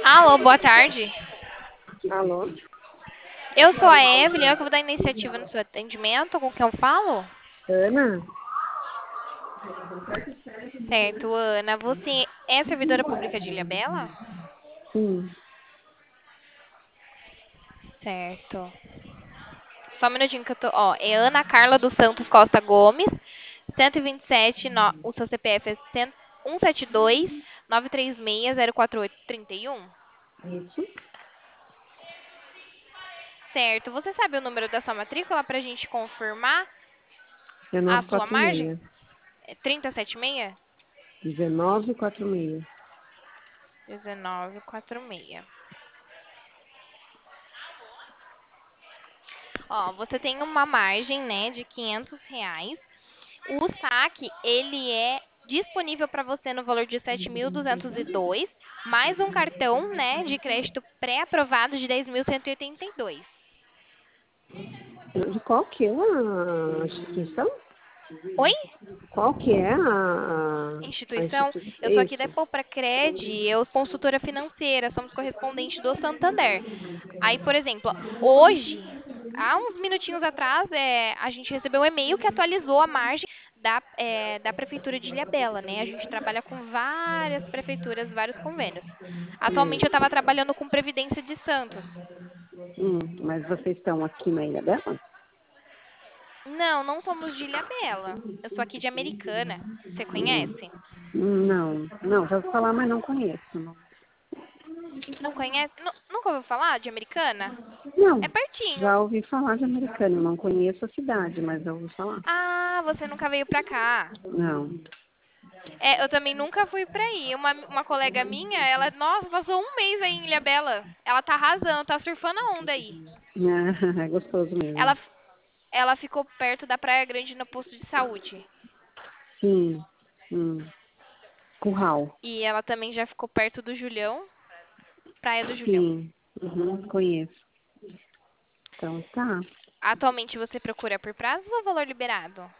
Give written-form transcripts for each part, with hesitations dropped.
Alô, boa tarde. Alô? Eu sou a Evelyn, eu que vou dar iniciativa no seu atendimento. Com quem eu falo? Ana? Certo, Ana. Você é servidora pública de Ilhabela? Sim. Certo. Só um minutinho que eu tô. Ó, é Ana Carla dos Santos Costa Gomes, 127, o seu CPF é 172 936 048 31. Isso. Certo. Você sabe o número da sua matrícula pra gente confirmar a sua margem? 1946. É 3076? 1946. 1946. Ó, você tem uma margem, né, de R$ 500. O saque, ele é disponível para você no valor de 7.202, mais um cartão, né, de crédito pré-aprovado de 10.182. De qual que é a instituição? Oi? Qual que é a Instituição, instituição? eu sou aqui da Isso. Epocracred, eu sou consultora financeira, somos correspondente do Santander. Aí, por exemplo, hoje, há uns minutinhos atrás, a gente recebeu um e-mail que atualizou a margem da Prefeitura de Ilhabela, né? A gente trabalha com várias prefeituras, vários convênios. Atualmente eu estava trabalhando com Previdência de Santos. Mas vocês estão aqui na Ilha Bela? Não, não somos de Ilhabela. Eu sou aqui de Americana. Você conhece? Não. Não, já ouvi falar, mas não conheço. Não. Não conhece? Nunca ouviu falar de Americana? É Não. pertinho. Já ouvi falar de Americana. Não conheço a cidade, mas já ouvi falar. Ah, você nunca veio pra cá. Não. É, eu também nunca fui pra aí. Uma colega minha, ela, nossa, passou um mês aí em Ilhabela. Ela tá arrasando, tá surfando a onda aí. É gostoso mesmo. Ela, ela ficou perto da Praia Grande no posto de saúde. Sim. Hum. Curral. E ela também já ficou perto do Julião, Praia do Julião. Sim. Uhum, conheço. Então tá. Atualmente você procura por prazos ou valor liberado?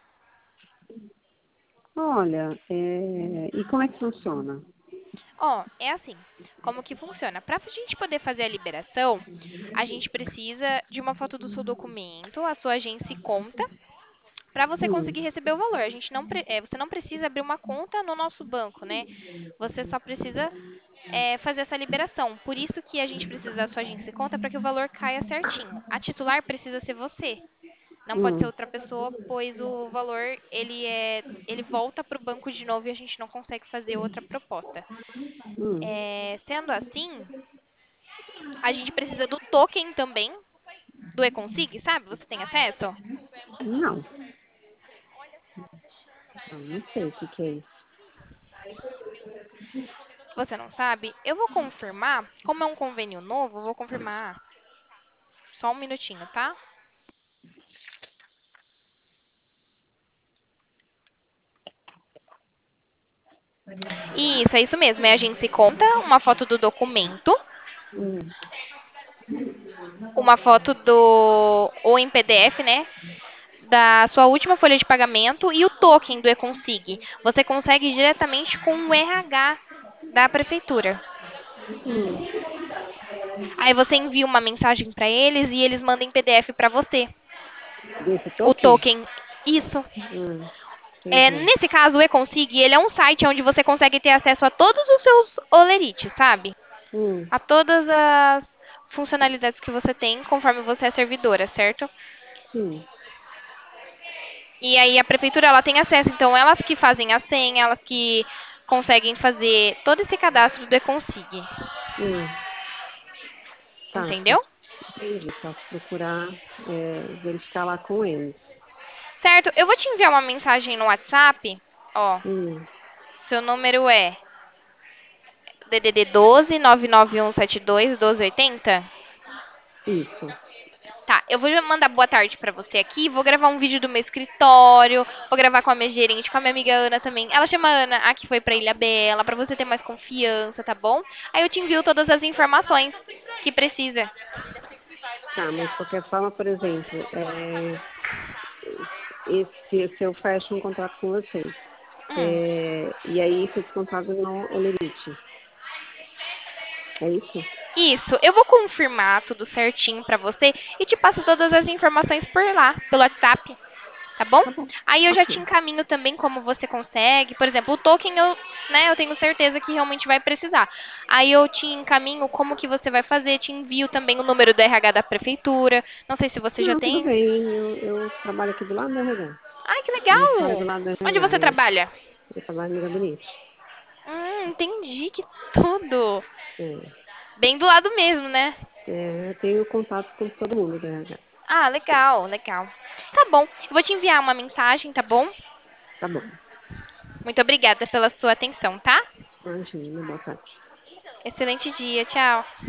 Olha, e como é que funciona? Ó, é assim. Como que funciona? Para a gente poder fazer a liberação, a gente precisa de uma foto do seu documento, a sua agência e conta, para você Hum, conseguir receber o valor. A gente não, você não precisa abrir uma conta no nosso banco, né? Você só precisa fazer essa liberação. Por isso que a gente precisa da sua agência e conta para que o valor caia certinho. A titular precisa ser você. Não pode ser hum, outra pessoa, pois o valor ele volta para o banco de novo e a gente não consegue fazer outra proposta. hum. Sendo assim, a gente precisa do token também, do eConsig, sabe? Você tem acesso? Não, eu não sei o que que é isso. Você não sabe? Eu vou confirmar. Como é um convênio novo, eu vou confirmar. Só um minutinho, tá? Isso, é isso mesmo. É a gente se conta, uma foto do documento, Hum, uma foto do. Ou em PDF, né? Da sua última folha de pagamento e o token do eConsig. Você consegue diretamente com o RH da prefeitura. hum. Aí você envia uma mensagem para eles e eles mandam em PDF para você. Desse O token? token. Isso. Entendi. Nesse caso, o eConsig, ele é um site onde você consegue ter acesso a todos os seus olerites, sabe? Hum, A todas as funcionalidades que você tem conforme você é servidora, certo? sim. E aí a prefeitura ela tem acesso, então elas que fazem a senha, elas que conseguem fazer todo esse cadastro do eConsig. Hum, tá, Entendeu? entendi. Posso procurar, verificar lá com eles. Certo? Eu vou te enviar uma mensagem no WhatsApp. Ó, Hum, seu número é DDD 12 99172 1280. isso. Tá, eu vou mandar boa tarde pra você aqui, vou gravar um vídeo do meu escritório, vou gravar com a minha gerente, com a minha amiga Ana também. Ela chama Ana, a que foi pra Ilha Bela, pra você ter mais confiança, tá bom? Aí eu te envio todas as informações que precisa. Tá, mas de qualquer forma, por exemplo, se eu fecho um contrato com vocês, Hum. e aí fico descontado no Olerite. É isso? Isso, eu vou confirmar tudo certinho pra você e te passo todas as informações por lá, pelo WhatsApp, tá bom? Tá bom. Aí eu já te Ok. encaminho também como você consegue. Por exemplo, o token eu tenho certeza que realmente vai precisar. Aí eu te encaminho como que você vai fazer, te envio também o número do RH da prefeitura. Não sei se você já Não, tudo tem. bem. Eu trabalho aqui do lado da RH. Ai, que Minha escola é do legal! lado da Onde RH. você trabalha? Eu trabalho no gabinete. Entendi que tudo. É, Bem do lado mesmo, né? eu tenho contato com todo mundo da RH. Ah, legal, legal. Tá bom. Eu vou te enviar uma mensagem, tá bom? Tá bom. Muito obrigada pela sua atenção, tá? Imagina, boa tarde. Excelente dia, tchau.